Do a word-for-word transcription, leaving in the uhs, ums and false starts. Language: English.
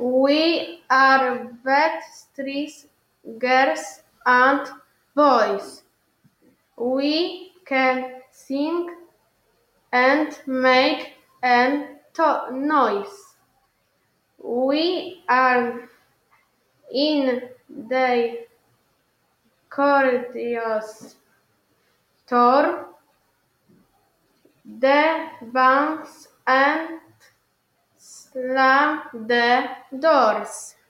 We are bad street girls and boys. We can sing and make a to- noise. We are in the corridors store the banks and slam the doors.